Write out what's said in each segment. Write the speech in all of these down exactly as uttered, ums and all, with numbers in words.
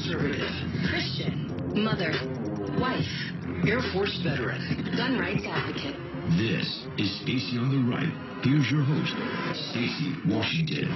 conservative, Christian, mother, wife, Air Force veteran, gun rights advocate. This is Stacy on the Right. Here's your host, Stacy Washington.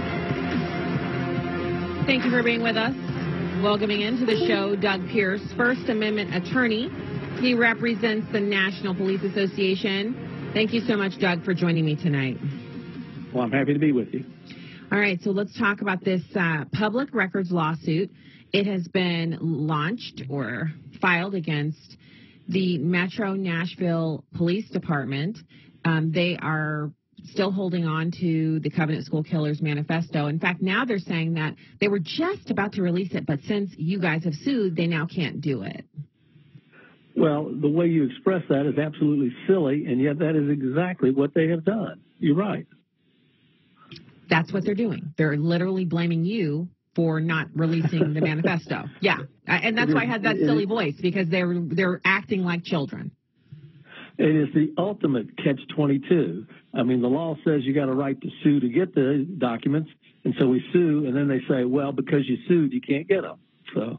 Thank you for being with us. Welcoming into the show, Doug Pierce, First Amendment attorney. He represents the National Police Association. Thank you so much, Doug, for joining me tonight. Well, I'm happy to be with you. All right, so let's talk about this uh, public records lawsuit. It has been launched or filed against the Metro Nashville Police Department. Um, they are still holding on to the Covenant School Killers Manifesto. In fact, now they're saying that they were just about to release it, but since you guys have sued, they now can't do it. Well, the way you express that is absolutely silly, and yet that is exactly what they have done. You're right. That's what they're doing. They're literally blaming you for not releasing the manifesto. Yeah, and that's why I had that silly voice, because they're they're acting like children. It is the ultimate catch twenty-two. I mean, the law says you got a right to sue to get the documents, and so we sue, and then they say, well, because you sued, you can't get them. So.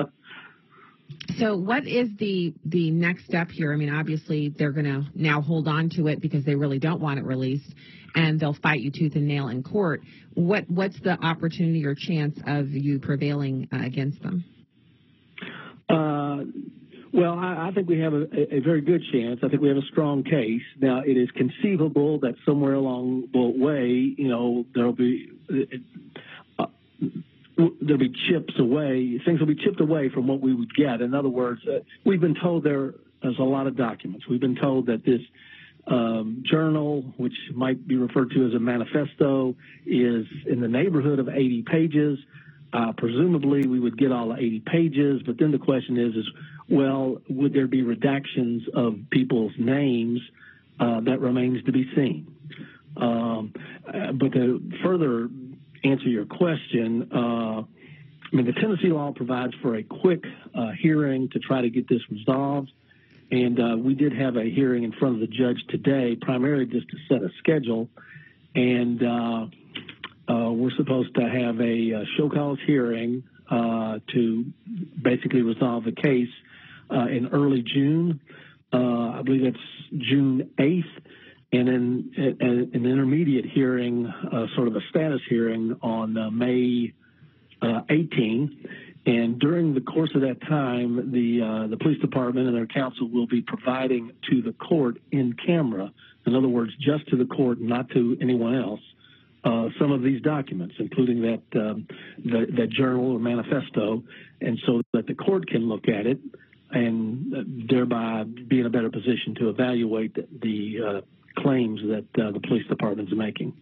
So what is the the next step here? I mean, obviously, they're going to now hold on to it because they really don't want it released, and they'll fight you tooth and nail in court. What What's the opportunity or chance of you prevailing uh, against them? Uh, well, I, I think we have a, a very good chance. I think we have a strong case. Now, it is conceivable that somewhere along the way, you know, there'll be... Uh, there'll be chips away. Things will be chipped away from what we would get. In other words, uh, we've been told there is a lot of documents. We've been told that this um, journal, which might be referred to as a manifesto, is in the neighborhood of eighty pages. Uh, presumably, we would get all eighty pages. But then the question is, is well, would there be redactions of people's names? Uh, that remains to be seen. Um, uh, but to further answer your question, uh, I mean, the Tennessee law provides for a quick uh, hearing to try to get this resolved. And uh, we did have a hearing in front of the judge today, primarily just to set a schedule. And uh, uh, we're supposed to have a uh, show cause hearing uh, to basically resolve the case uh, in early June. Uh, I believe it's June eighth. And then an intermediate hearing, uh, sort of a status hearing on uh, May uh, eighteenth. And during the course of that time, the uh, the police department and their counsel will be providing to the court in camera, in other words, just to the court, not to anyone else, uh, some of these documents, including that um, the, that journal or manifesto, and so that the court can look at it and thereby be in a better position to evaluate the uh, claims that uh, the police department is making.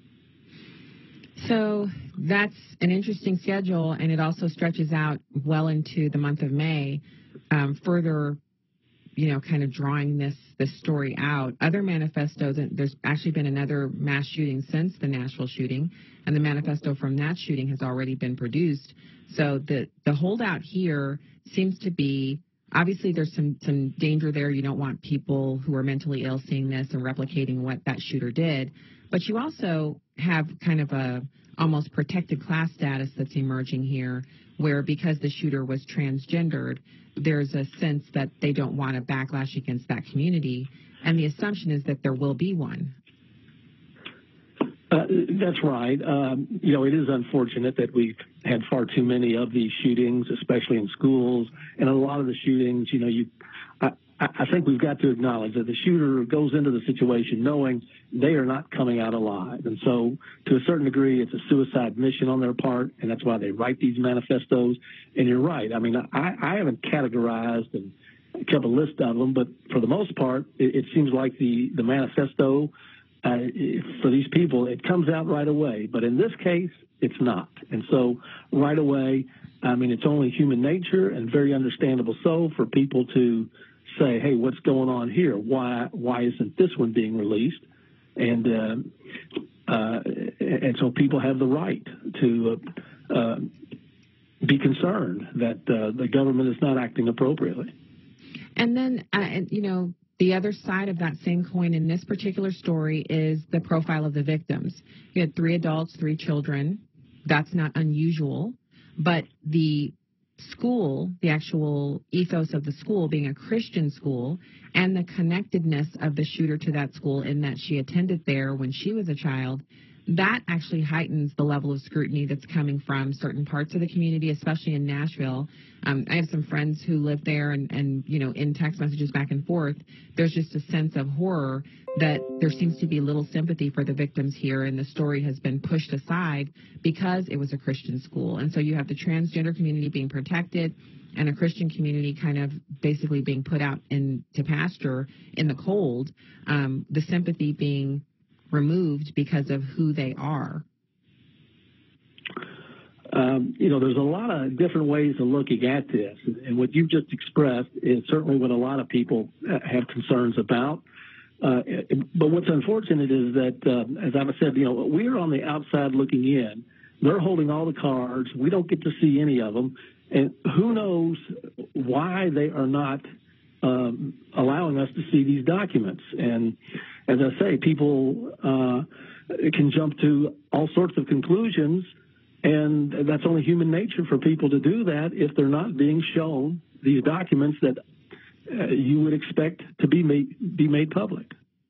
So that's an interesting schedule, and it also stretches out well into the month of May, um, further, you know, kind of drawing this, this story out. Other manifestos, and there's actually been another mass shooting since the Nashville shooting, and the manifesto from that shooting has already been produced. So the, the holdout here seems to be, obviously, there's some, some danger there. You don't want people who are mentally ill seeing this and replicating what that shooter did. But you also have kind of a almost protected class status that's emerging here, where because the shooter was transgendered, there's a sense that they don't want a backlash against that community. And the assumption is that there will be one. Uh, that's right. Um, you know, it is unfortunate that we've had far too many of these shootings, especially in schools. And a lot of the shootings, you know, you, I, I think we've got to acknowledge that the shooter goes into the situation knowing they are not coming out alive. And so to a certain degree, it's a suicide mission on their part, and that's why they write these manifestos. And you're right. I mean, I, I haven't categorized and kept a list of them, but for the most part, it, it seems like the, the manifesto Uh, for these people, it comes out right away. But in this case, it's not. And so right away, I mean, it's only human nature and very understandable so for people to say, hey, what's going on here? Why why isn't this one being released? And uh, uh, and so people have the right to uh, uh, be concerned that uh, the government is not acting appropriately. And then, uh, you know, the other side of that same coin in this particular story is the profile of the victims. You had three adults, three children. That's not unusual. But the school, the actual ethos of the school being a Christian school, and the connectedness of the shooter to that school in that she attended there when she was a child, that actually heightens the level of scrutiny that's coming from certain parts of the community, especially in Nashville. Um, I have some friends who live there, and, and, you know, in text messages back and forth, there's just a sense of horror that there seems to be little sympathy for the victims here, and the story has been pushed aside because it was a Christian school. And so you have the transgender community being protected and a Christian community kind of basically being put out into pasture in the cold, um, the sympathy being removed because of who they are. Um, you know, there's a lot of different ways of looking at this, and what you've just expressed is certainly what a lot of people have concerns about. Uh, but what's unfortunate is that, uh, as I've said, you know, we're on the outside looking in. They're holding all the cards. We don't get to see any of them, and who knows why they are not um, allowing us to see these documents. And as I say, people uh, can jump to all sorts of conclusions, and that's only human nature for people to do that if they're not being shown these documents that uh, you would expect to be made, be made public.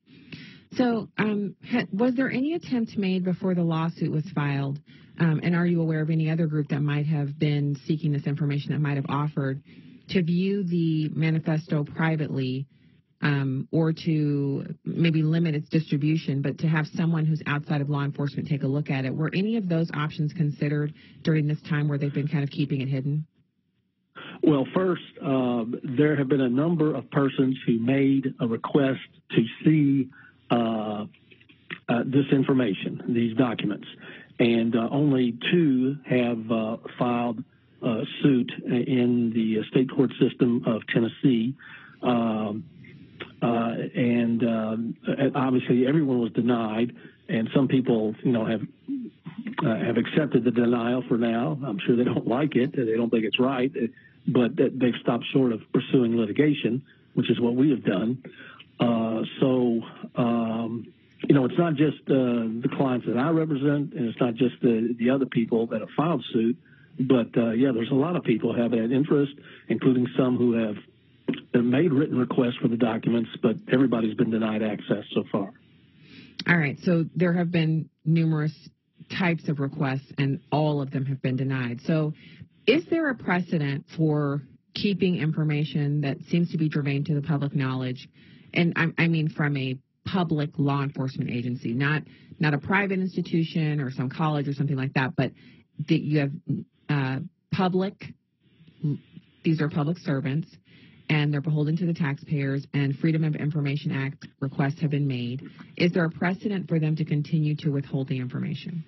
So um, ha- was there any attempt made before the lawsuit was filed, um, and are you aware of any other group that might have been seeking this information that might have offered to view the manifesto privately, um, or to maybe limit its distribution, but to have someone who's outside of law enforcement take a look at it? Were any of those options considered during this time where they've been kind of keeping it hidden? Well, first, uh, there have been a number of persons who made a request to see uh, uh, this information, these documents, and uh, only two have uh, filed uh, suit in the state court system of Tennessee. Um, Uh, and um, obviously, everyone was denied, and some people, you know, have uh, have accepted the denial for now. I'm sure they don't like it; they don't think it's right, but they've stopped short of pursuing litigation, which is what we have done. Uh, so, um, you know, it's not just uh, the clients that I represent, and it's not just the the other people that have filed suit, but uh, yeah, there's a lot of people who have an interest, including some who have made written requests for the documents, but everybody's been denied access so far. All right. So there have been numerous types of requests, and all of them have been denied. So is there a precedent for keeping information that seems to be germane to the public knowledge? And I, I mean from a public law enforcement agency, not not a private institution or some college or something like that, but that you have uh, public, these are public servants, and they're beholden to the taxpayers, and Freedom of Information Act requests have been made. Is there a precedent for them to continue to withhold the information?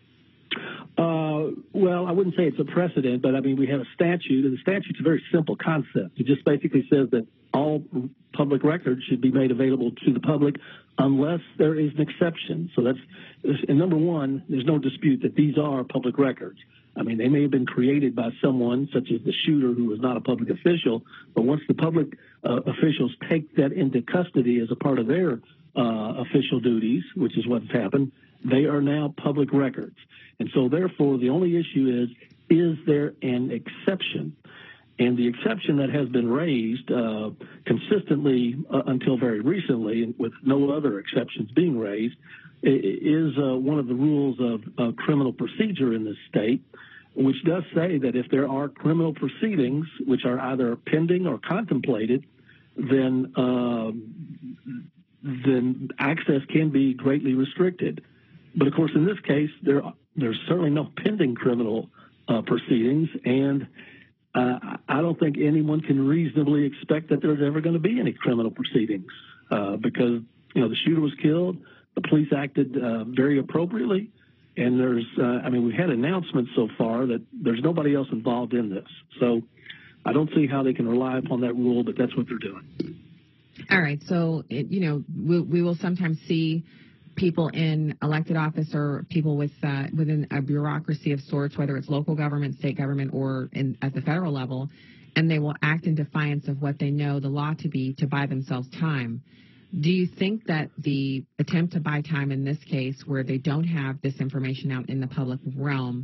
Uh, well, I wouldn't say it's a precedent, but I mean, we have a statute, and the statute's a very simple concept. It just basically says that all public records should be made available to the public unless there is an exception. So that's, and number one, there's no dispute that these are public records. I mean, they may have been created by someone, such as the shooter, who was not a public official, but once the public uh, officials take that into custody as a part of their uh, official duties, which is what's happened, they are now public records. And so, therefore, the only issue is, is there an exception? And the exception that has been raised uh, consistently uh, until very recently, and with no other exceptions being raised, is uh, one of the rules of uh, criminal procedure in this state, which does say that if there are criminal proceedings which are either pending or contemplated, then uh, then access can be greatly restricted. But of course, in this case, there there's certainly no pending criminal uh, proceedings, and uh, I don't think anyone can reasonably expect that there's ever going to be any criminal proceedings uh, because you know the shooter was killed. The police acted uh, very appropriately, and there's, uh, I mean, we've had announcements so far that there's nobody else involved in this. So I don't see how they can rely upon that rule, but that's what they're doing. All right. So, it, you know, we, we will sometimes see people in elected office or people with uh, within a bureaucracy of sorts, whether it's local government, state government, or in, at the federal level, and they will act in defiance of what they know the law to be to buy themselves time. Do you think that the attempt to buy time in this case, where they don't have this information out in the public realm,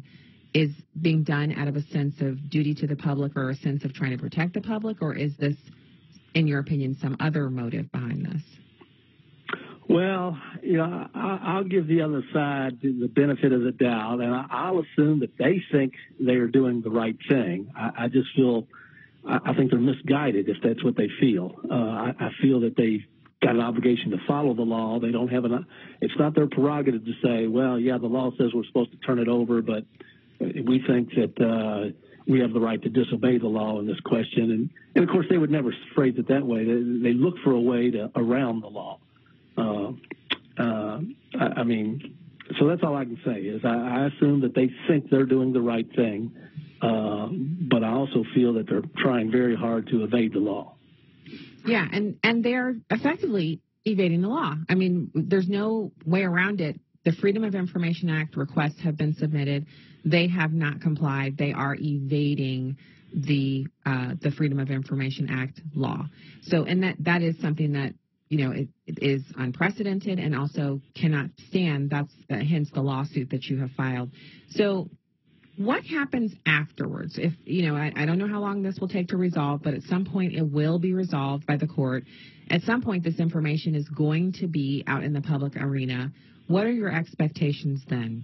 is being done out of a sense of duty to the public or a sense of trying to protect the public, or is this, in your opinion, some other motive behind this? Well, you know, I, I'll give the other side the benefit of the doubt, and I, I'll assume that they think they are doing the right thing. I, I just feel, I, I think they're misguided if that's what they feel. Uh, I, I feel that they've got an obligation to follow the law. They don't have an, it's not their prerogative to say, well, yeah, the law says we're supposed to turn it over, but we think that uh, we have the right to disobey the law in this question. And, and of course, they would never phrase it that way. They, they look for a way to around the law. Uh, uh, I, I mean, so that's all I can say is I, I assume that they think they're doing the right thing, uh, but I also feel that they're trying very hard to evade the law. Yeah, and, and they're effectively evading the law. I mean, there's no way around it. The Freedom of Information Act requests have been submitted. They have not complied. They are evading the uh, the Freedom of Information Act law. So, and that that is something that, you know, it, it is unprecedented and also cannot stand. That's uh, hence the lawsuit that you have filed. So what happens afterwards? If, you know, I, I don't know how long this will take to resolve, but at some point it will be resolved by the court. At some point this information is going to be out in the public arena. What are your expectations then?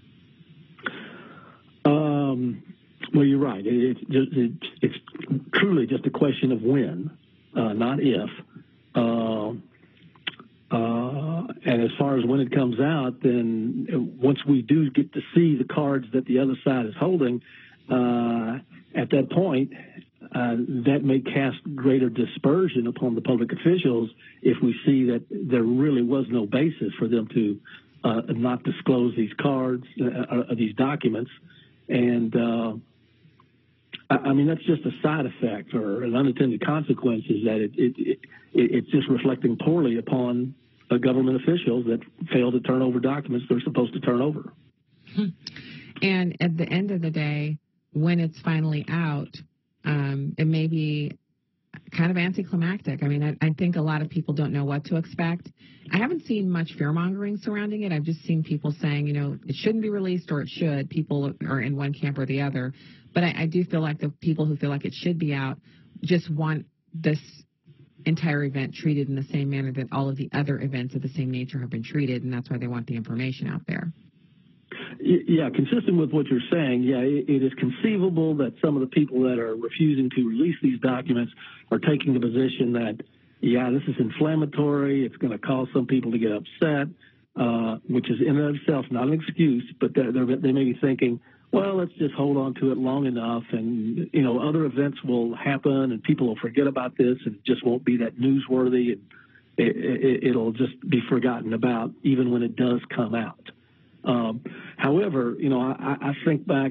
Um, well, you're right. It, it's, just, it's, it's truly just a question of when, uh, not if. Uh, uh, and as far as when it comes out, then once we do get to see the cards that the other side is holding, uh, at that point, uh, that may cast greater dispersion upon the public officials if we see that there really was no basis for them to uh, not disclose these cards, uh, uh, these documents. And uh, I mean, that's just a side effect or an unintended consequence is that it, it, it, it's just reflecting poorly upon uh, government officials that fail to turn over documents they're supposed to turn over. And at the end of the day, when it's finally out, um, it may be kind of anticlimactic. I mean, I, I think a lot of people don't know what to expect. I haven't seen much fear-mongering surrounding it. I've just seen people saying, you know, it shouldn't be released or it should. People are in one camp or the other. But I, I do feel like the people who feel like it should be out just want this entire event treated in the same manner that all of the other events of the same nature have been treated, and that's why they want the information out there. Yeah, consistent with what you're saying, yeah, it is conceivable that some of the people that are refusing to release these documents are taking the position that, yeah, this is inflammatory, it's going to cause some people to get upset, uh, which is in and of itself not an excuse, but they're, they're, they may be thinking, well, let's just hold on to it long enough, and, you know, other events will happen, and people will forget about this, and it just won't be that newsworthy, and it, it, it'll just be forgotten about even when it does come out. Um, however, you know, I, I think back,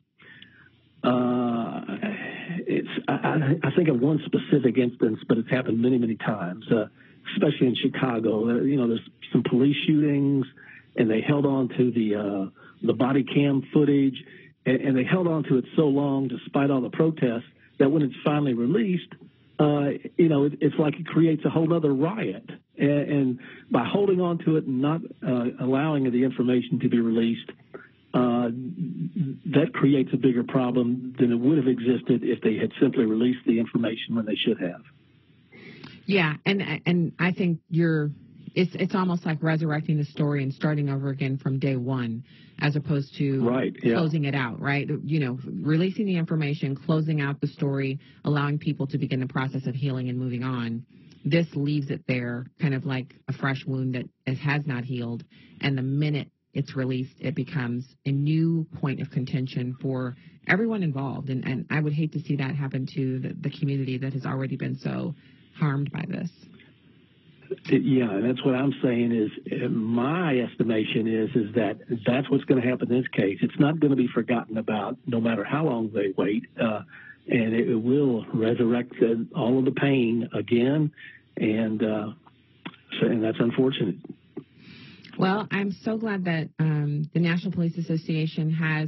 uh, it's, I, I think of one specific instance, but it's happened many, many times, uh, especially in Chicago. There, you know, there's some police shootings, and they held on to the, uh, the body cam footage, and, and they held on to it so long, despite all the protests, that when it's finally released, uh, you know, it, it's like it creates a whole other riot. And, and by holding on to it and not uh, allowing the information to be released, uh, that creates a bigger problem than it would have existed if they had simply released the information when they should have. Yeah, and and I think you're it's it's almost like resurrecting the story and starting over again from day one, as opposed to right, yeah. closing it out, right? You know, releasing the information, closing out the story, allowing people to begin the process of healing and moving on. This leaves it there, kind of like a fresh wound that it has not healed. And the minute it's released, it becomes a new point of contention for everyone involved. And, and I would hate to see that happen to the, the community that has already been so harmed by this. Yeah, and that's what I'm saying is my estimation is is that that's what's going to happen in this case. It's not going to be forgotten about no matter how long they wait. Uh, and it will resurrect all of the pain again, and uh, so, and that's unfortunate. Well, I'm so glad that um, the National Police Association has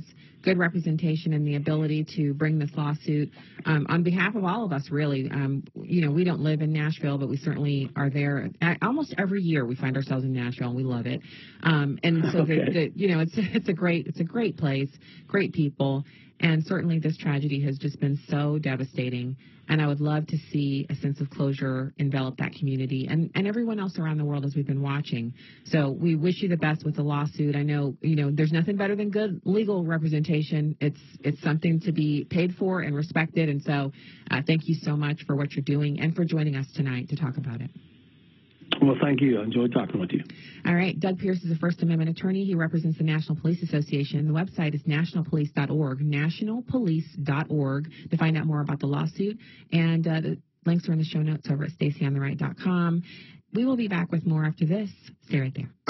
good representation and the ability to bring this lawsuit um, on behalf of all of us, really. Um, you know, we don't live in Nashville, but we certainly are there. Almost every year we find ourselves in Nashville, and we love it. Um, and so, okay. the, the, you know, it's it's a great it's a great place, great people. And certainly this tragedy has just been so devastating. And I would love to see a sense of closure envelop that community and, and everyone else around the world as we've been watching. So we wish you the best with the lawsuit. I know, you know, there's nothing better than good legal representation. It's it's something to be paid for and respected. And so uh, thank you so much for what you're doing and for joining us tonight to talk about it. Well, thank you. I enjoyed talking with you. All right. Doug Pierce is a First Amendment attorney. He represents the National Police Association. The website is national police dot org, national police dot org, to find out more about the lawsuit. And uh, the links are in the show notes over at stacy on the right dot com. We will be back with more after this. Stay right there.